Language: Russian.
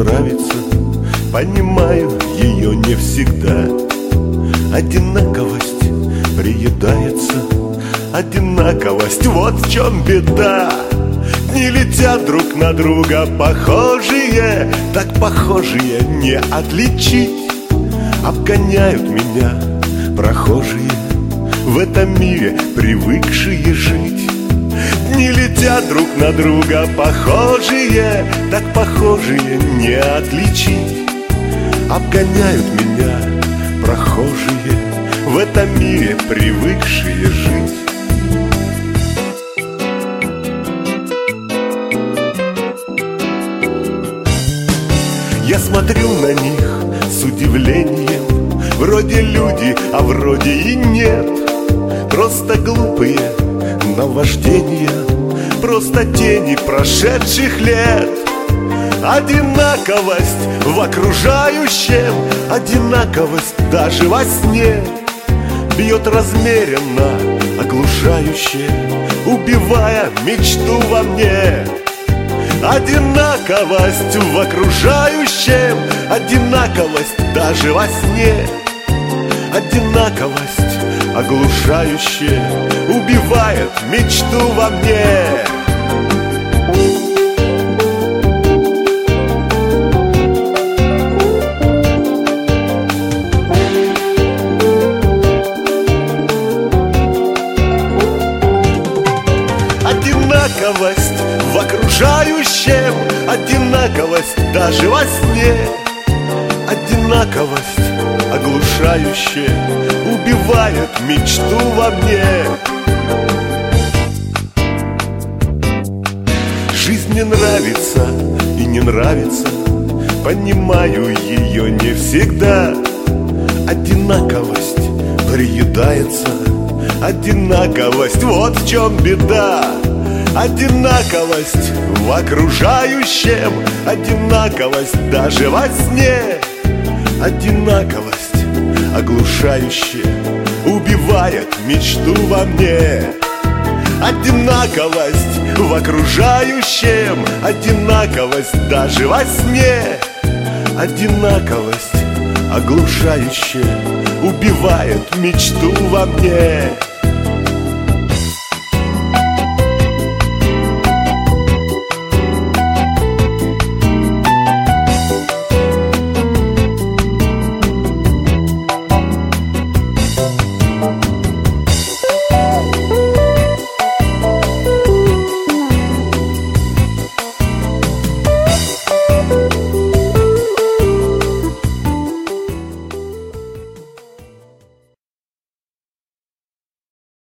нравится, понимаю ее не всегда. Одинаковость приедается, одинаковость, вот в чем беда. Дни летят друг на друга похожие, так похожие не отличить. Обгоняют меня прохожие, в этом мире привыкшие жить. Дни летят друг на друга похожие, так похожие не отличить. Обгоняют меня прохожие, в этом мире привыкшие жить. Я смотрю на них с удивлением, вроде люди, а вроде и нет. Просто глупые наваждения, просто тени прошедших лет. Одинаковость в окружающем, одинаковость даже во сне бьет размеренно, оглушающе, убивая мечту во мне. Одинаковость в окружающем, одинаковость даже во сне. Одинаковость оглушающая убивает мечту во мне. Одинаковость в окружающем, одинаковость даже во сне. Одинаковость оглушающая убивает мечту во мне. Жизнь мне нравится и не нравится, понимаю ее не всегда. Одинаковость приедается, одинаковость, вот в чем беда. Одинаковость в окружающем, одинаковость даже во сне. Одинаковость оглушающая убивает мечту во мне. Одинаковость в окружающем, одинаковость даже во сне. Одинаковость оглушающая убивает мечту во мне.